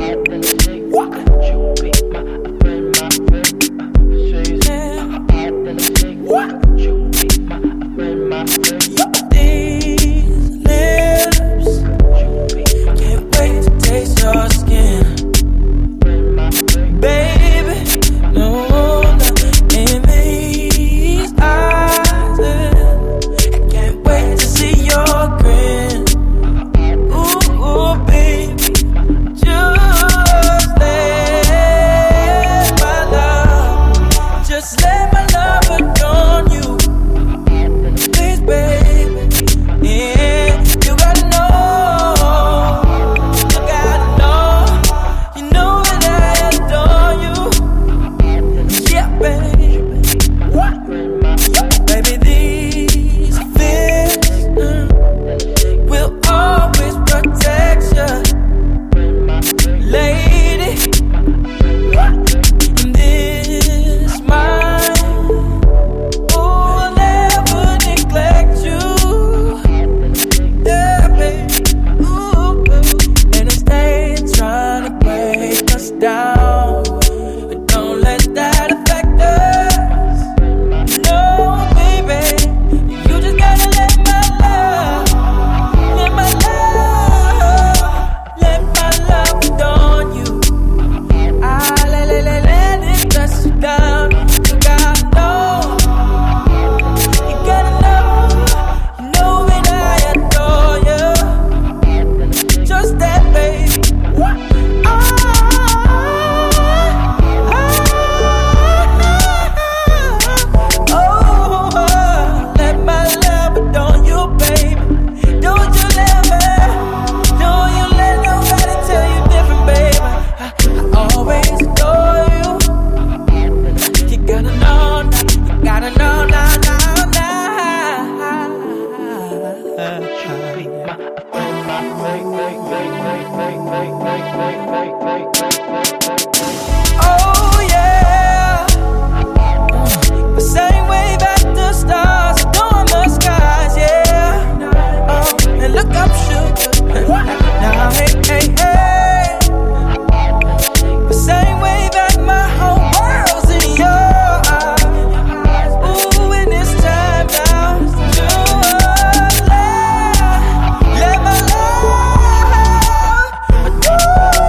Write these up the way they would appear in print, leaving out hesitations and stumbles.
Oh yeah, the same way that the stars adorn the skies, yeah. Oh, and look up, sugar. Now, hey, hey, hey. The same way that my whole world's in your eyes. Ooh, and it's time now to let my love do.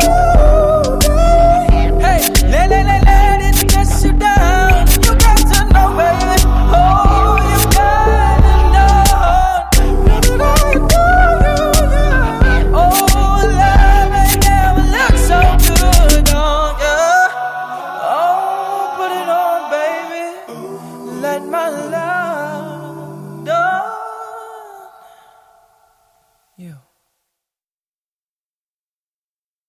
Hey, let it stress you down. You got to know, baby. Oh, you gotta know that I adore you. Oh, love ain't never looked so good on you. Oh, put it on, baby. Let my love do you.